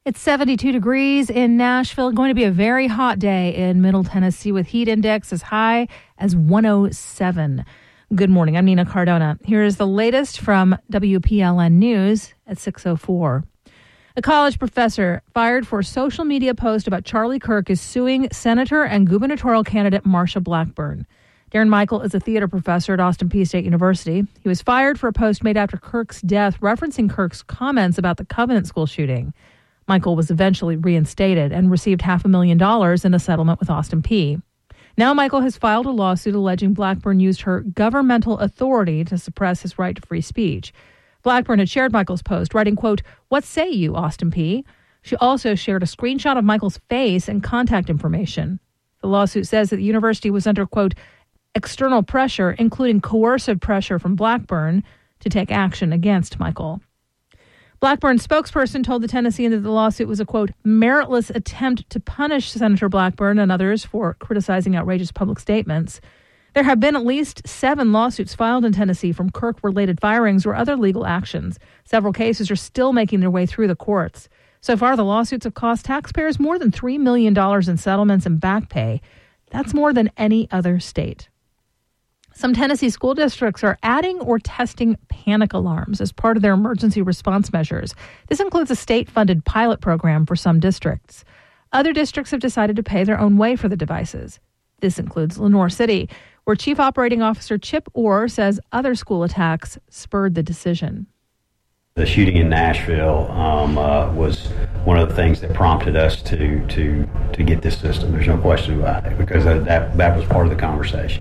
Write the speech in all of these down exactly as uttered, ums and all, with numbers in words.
It's seventy-two degrees in Nashville. Going to be a very hot day in Middle Tennessee with heat index as high as one oh seven. Good morning. I'm Nina Cardona. Here is the latest from W P L N News at six oh four. A college professor fired for a social media post about Charlie Kirk is suing Senator and gubernatorial candidate Marsha Blackburn. Darren Michael is a theater professor at Austin Peay State University. He was fired for a post made after Kirk's death referencing Kirk's comments about the Covenant School shooting. Michael was eventually reinstated and received half a million dollars in a settlement with Austin Peay. Now Michael has filed a lawsuit alleging Blackburn used her governmental authority to suppress his right to free speech. Blackburn had shared Michael's post, writing, quote, "What say you, Austin Peay?" She also shared a screenshot of Michael's face and contact information. The lawsuit says that the university was under, quote, external pressure, including coercive pressure from Blackburn, to take action against Michael. Blackburn's spokesperson told the Tennessean that the lawsuit was a, quote, meritless attempt to punish Senator Blackburn and others for criticizing outrageous public statements. There have been at least seven lawsuits filed in Tennessee from Kirk-related firings or other legal actions. Several cases are still making their way through the courts. So far, the lawsuits have cost taxpayers more than three million dollars in settlements and back pay. That's more than any other state. Some Tennessee school districts are adding or testing panic alarms as part of their emergency response measures. This includes a state-funded pilot program for some districts. Other districts have decided to pay their own way for the devices. This includes Lenoir City, where Chief Operating Officer Chip Orr says other school attacks spurred the decision. The shooting in Nashville um, uh, was one of the things that prompted us to to to get this system. There's no question about it, because that that was part of the conversation.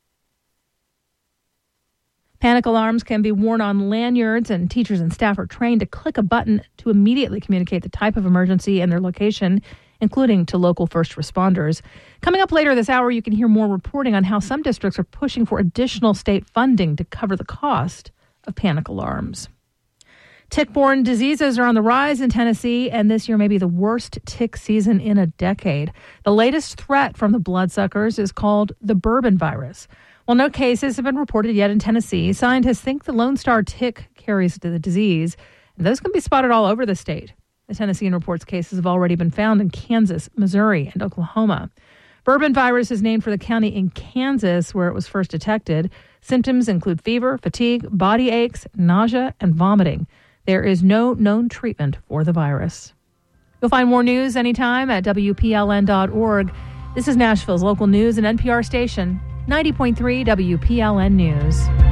Panic alarms can be worn on lanyards, and teachers and staff are trained to click a button to immediately communicate the type of emergency and their location, including to local first responders. Coming up later this hour, you can hear more reporting on how some districts are pushing for additional state funding to cover the cost of panic alarms. Tick-borne diseases are on the rise in Tennessee, and this year may be the worst tick season in a decade. The latest threat from the bloodsuckers is called the bourbon virus. While no cases have been reported yet in Tennessee, scientists think the Lone Star tick carries the disease, and those can be spotted all over the state. The Tennessean reports cases have already been found in Kansas, Missouri, and Oklahoma. Bourbon virus is named for the county in Kansas where it was first detected. Symptoms include fever, fatigue, body aches, nausea, and vomiting. There is no known treatment for the virus. You'll find more news anytime at W P L N dot org. This is Nashville's local news and N P R station, ninety point three W P L N News.